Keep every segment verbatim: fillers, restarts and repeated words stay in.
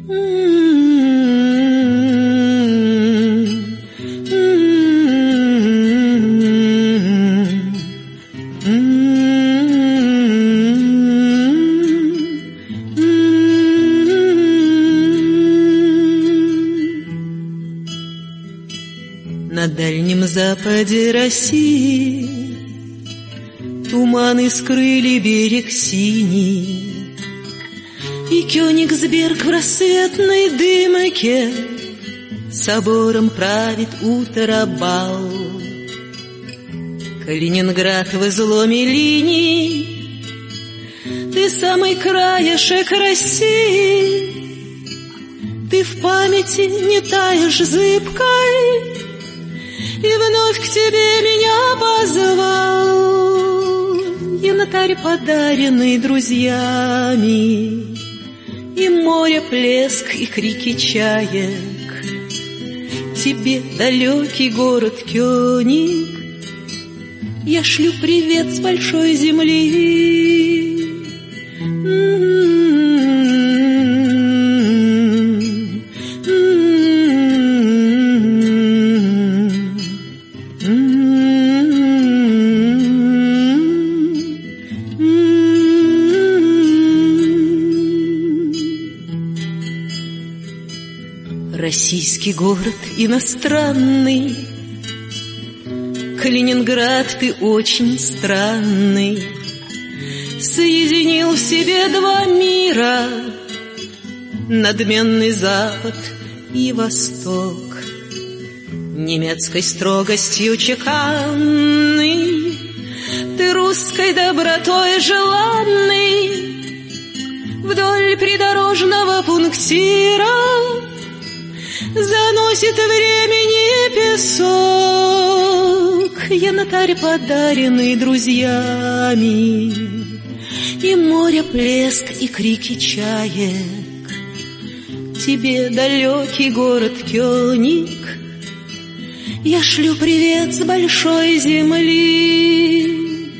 На дальнем западе России туманы скрыли берег синий, и Кёнигсберг в рассветной дымке собором правит Утерабал. Калининград в изломе линий, ты самый краешек России, ты в памяти не таешь зыбкой, и вновь к тебе меня позвал янтарь, подаренный друзьями, и море плеск, и крики чаек. Тебе, далекий город Кёниг, я шлю привет с большой земли. Российский город иностранный, Калининград, ты очень странный, соединил в себе два мира, надменный Запад и Восток, немецкой строгостью чеканный, ты русской добротой желанный, вдоль придорожного пунктира заносит времени песок, янтарь, подаренный друзьями, и море плеск, и крики чаек. Тебе, далекий город Кёниг, я шлю привет с большой земли.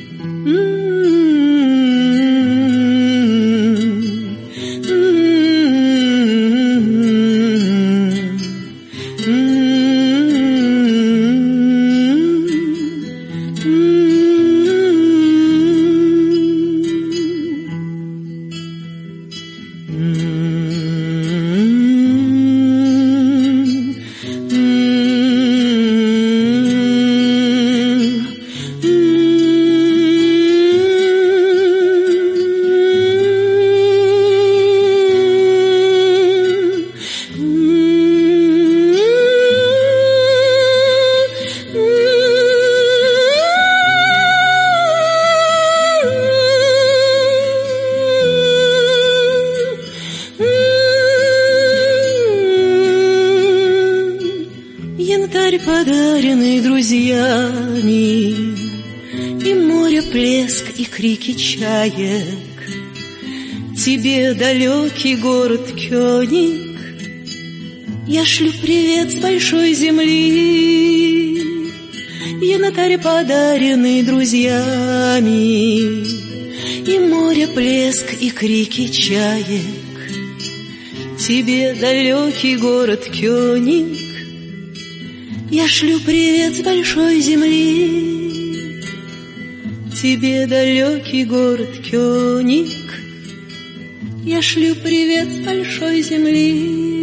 Янтарь, подаренный друзьями, и море плеск, и крики чаек. Тебе, далекий город Кёниг, я шлю привет с большой земли. Янтарь, подаренный друзьями, и море плеск, и крики чаек. Тебе, далекий город Кёниг, я шлю привет с большой земли. Тебе, далекий город Кёниг, я шлю привет с большой земли.